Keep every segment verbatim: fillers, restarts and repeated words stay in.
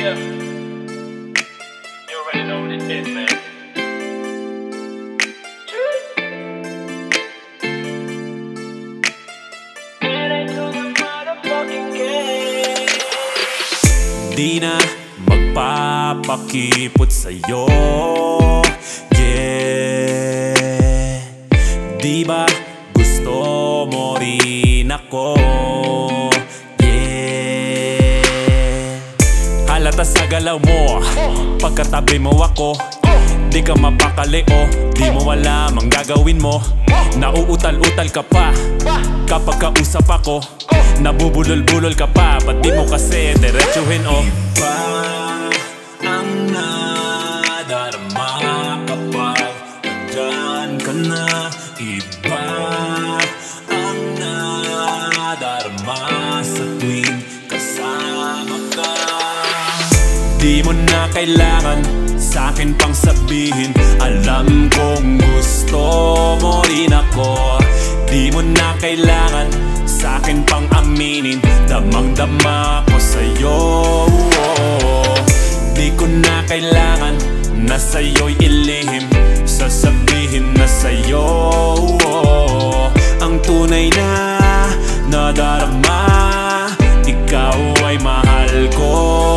Yeah, you already know what it is, man. Get into the motherfucking game. Di na magpapakipot sa'yo, yeah. Di ba gusto mo rin ako, yeah. Halata sa galaw mo, pagkatabi mo ako. Di ka mapakali o di mo alam ang gagawin mo. Nauutal-utal ka pa kapag kausap ako. Nabubulol-bulol ka pa, ba't di mo kasi diretsuhin o? Iba ang nadarama kapag andyan ka na. Iba ang nadarama sa tuwing kasama ka. Di mo na kailangan sa'kin pang sabihin, alam kong gusto mo rin ako. Di mo na kailangan sa'kin pang aminin, damang-dama ko sa'yo. Di ko na kailangan na sa'yo'y ilihim, sasabihin na sa'yo ang tunay na nadarama. Ikaw ay mahal ko,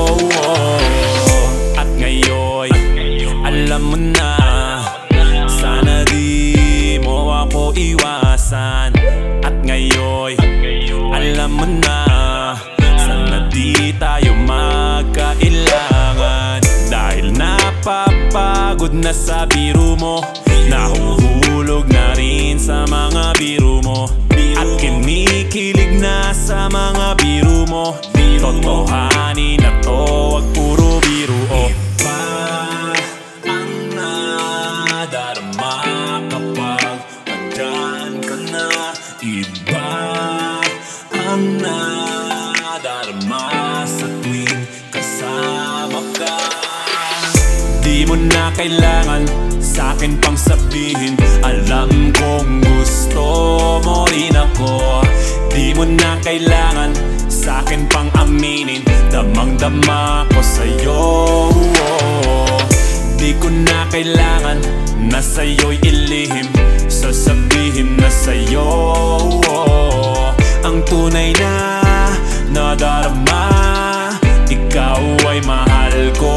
at ngayon alam mo na. Sana di mo ako iwasan, at ngayon alam mo na. Sana di tayo magkailangan, dahil napapagod na sa biro mo. Nahuhulog na rin sa mga biro mo, at kinikilig na sa mga biro mo. Totohanin na to, wag puro biro o. Iba ang nadarama kapag andyan ka na. Iba ang nadarama sa tuwing kasama ka. Di mo na kailangan sa'kin pang sabihin, alam kong gusto mo rin ako. Di mo na kailangan sa'kin pang aminin, damang-dama ko sa'yo. Di ko na kailangan na sa'yo'y ilihim, sasabihin na sa'yo ang tunay na nadarama. Ikaw ay mahal ko.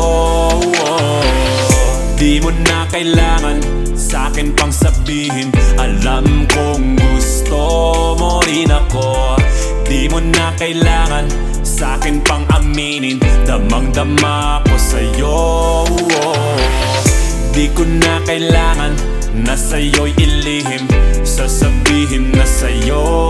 Di mo na kailangan sa'kin pang sabihin, alam kong gusto mo rin ako. Di mo na kailangan sa'kin pang aminin, damang-dama ko sa'yo. Di ko na kailangan na sa'yo'y ilihim, sasabihin na sa'yo